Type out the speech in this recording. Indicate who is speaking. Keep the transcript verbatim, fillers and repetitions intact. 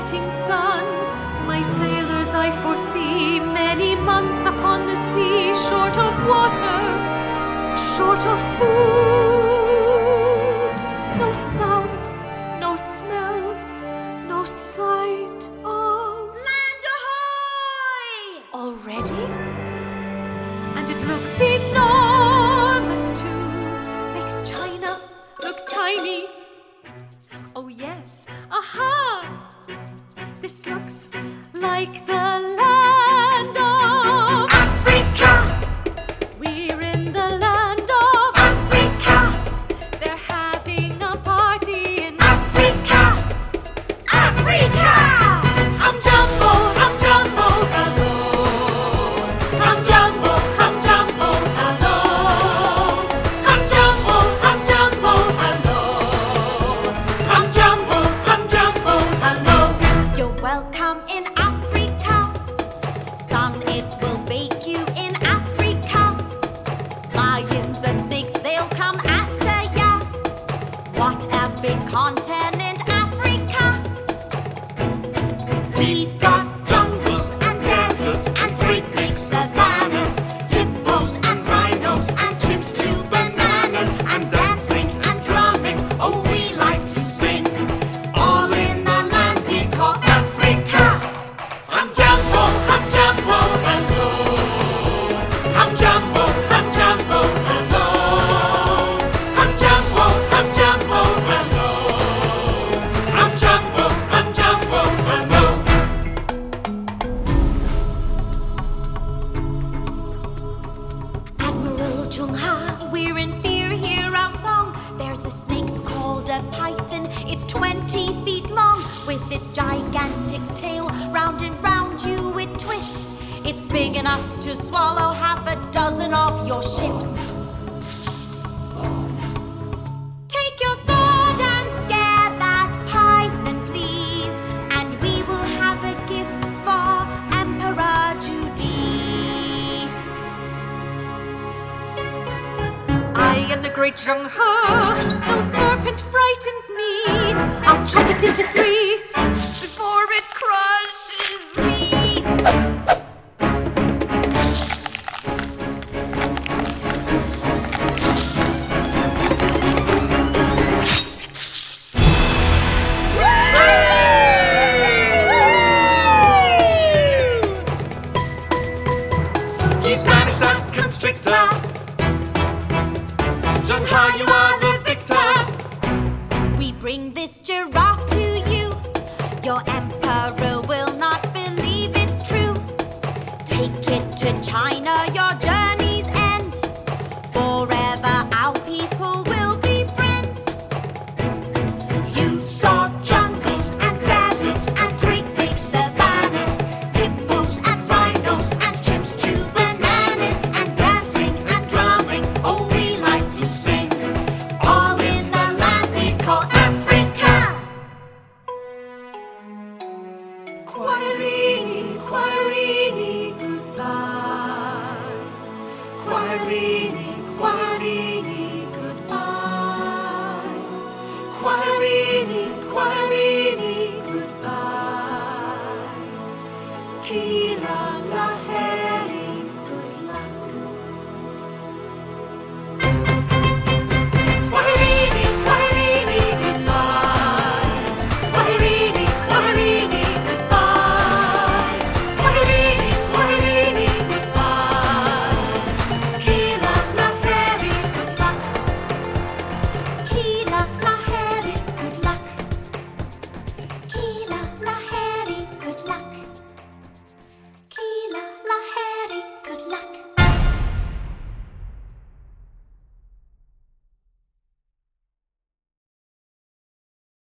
Speaker 1: setting sun. My sailors I foresee many months upon the sea, short of water, short of food. No sound, no smell, no sight of
Speaker 2: land ahoy!
Speaker 1: Already? And it looks enormous too, makes China look tiny. Oh yes, aha! This looks like the land of
Speaker 2: Africa!
Speaker 1: We're in the land of
Speaker 2: Africa!
Speaker 1: They're having a party in
Speaker 2: Africa! Africa!
Speaker 1: I'm Jumbo, I'm Jumbo, hello. I'm Jumbo, I'm Jumbo, hello. I'm Jumbo, I'm Jumbo, hello. I'm Jumbo, I'm Jumbo, hello.
Speaker 2: You're welcome in Africa. Sun, it will bake you in Africa. Lions and snakes, they'll come after ya. What a big continent, Africa. We've got jungles and deserts and great big savannas, hippos and rhinos and chimps to bananas, and dancing and drumming, oh we like to sing, all in a land we call Africa.
Speaker 1: I'm Jumbo, I'm Jumbo, hello. I'm Jumbo, I'm Jumbo, hello. I'm Jumbo, I'm Jumbo, hello. I'm Jumbo, I'm Jumbo, hello.
Speaker 2: Admiral Chung-ha, we're in fear, hear our song. There's a snake called a python, it's twenty feet long. With its gigantic tail, round and round you it twists. It's big enough to swallow half a dozen of your ships. Take your sword and scare that python, please, and we will have a gift for Emperor Judy.
Speaker 1: I am the great Zheng-He. No serpent frightens me. I'll chop it into three before it crushes me.
Speaker 3: He's banished that constrictor. Zheng-He, you are the victor.
Speaker 2: We bring this giraffe to you. Your emperor will not believe it's true. Take it to China, your journey's end. Forever our people will be friends. You saw jungles and deserts and great big savannas, hippos and rhinos and chimps to bananas, and dancing and drumming, oh we like to sing, all in the land we call Africa.
Speaker 1: Quairini, Quairini, goodbye. Quairini, Quairini,